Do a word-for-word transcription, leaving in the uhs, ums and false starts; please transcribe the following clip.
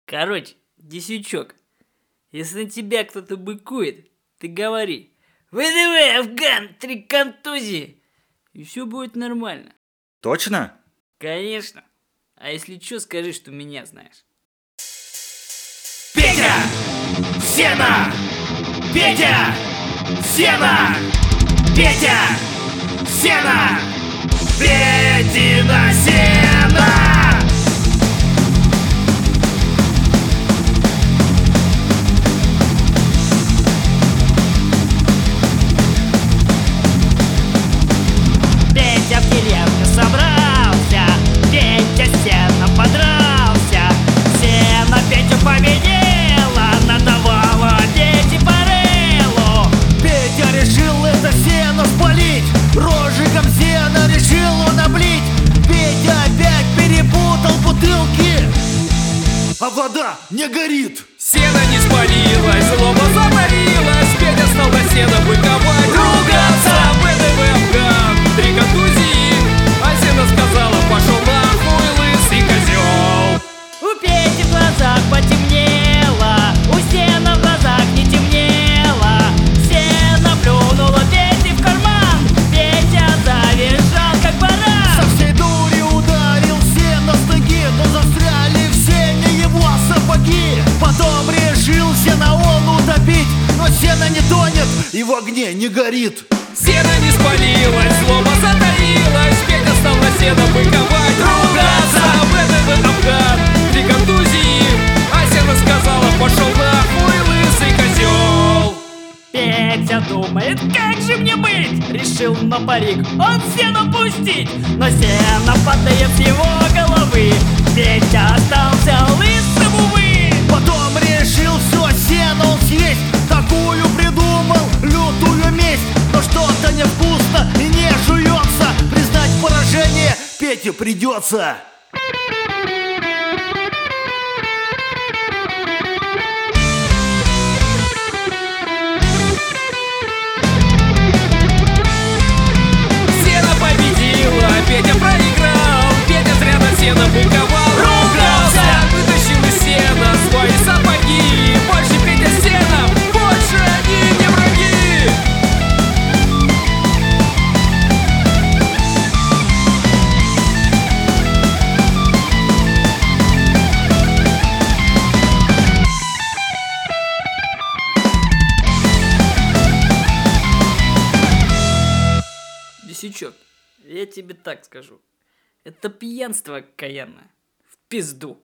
Короче, Десючок, если на тебя кто-то быкует, ты говори: «ВДВ, Афган, три контузии!» И все будет нормально. Точно? Конечно. А если что, скажи, что меня знаешь. Петя! Сено! Петя! Сено! Петя! Сено! Петина сено! Петя в деревню собрался, Петя с сеном подрался. Сено Петю победила, надавала Пете по рылу. Петя решил это сено спалить, рожиком сена решил он облить. Петя опять перепутал бутылки, а вода не горит. Сено не спалилось, злоба загорелась. Петя стал на сено быковать, ругаться. ВДВ, Афган, три контузии. А сено сказала: пошел нахуй, лысый козел. У Пети в глазах потемнело, у сена в глазах не темнело. Сено плюнуло Пете в карман, Петя завизжал как баран. Со всей дури ударил сено с ноги, но застряли в сене его сапоги. Потом решил сено он утопить, но сено не тонет и в огне не горит. Сено не спалилось, злоба затаилась. Петя стал на сено быковать, ругаться. ВДВ, Афган, три контузии. А сено сказала: пошел нахуй, лысый козел. Петя думает, как же мне быть? Решил на парик он сено пустить, но сено падает с его головы. Петя остался лысым, увы. Потом решил все сено он съесть, такую придумал лютую месть. Но что-то невкусно и не жуется, признать поражение Пете придется. Сено победила, Петя проиграл. Петя зря на сено быковал, ругался. Вытащил из сена свои сапоги. Больше Петя с сеном, больше они не враги. Десючок, я тебе так скажу. Это пьянство окаянное. В пизду.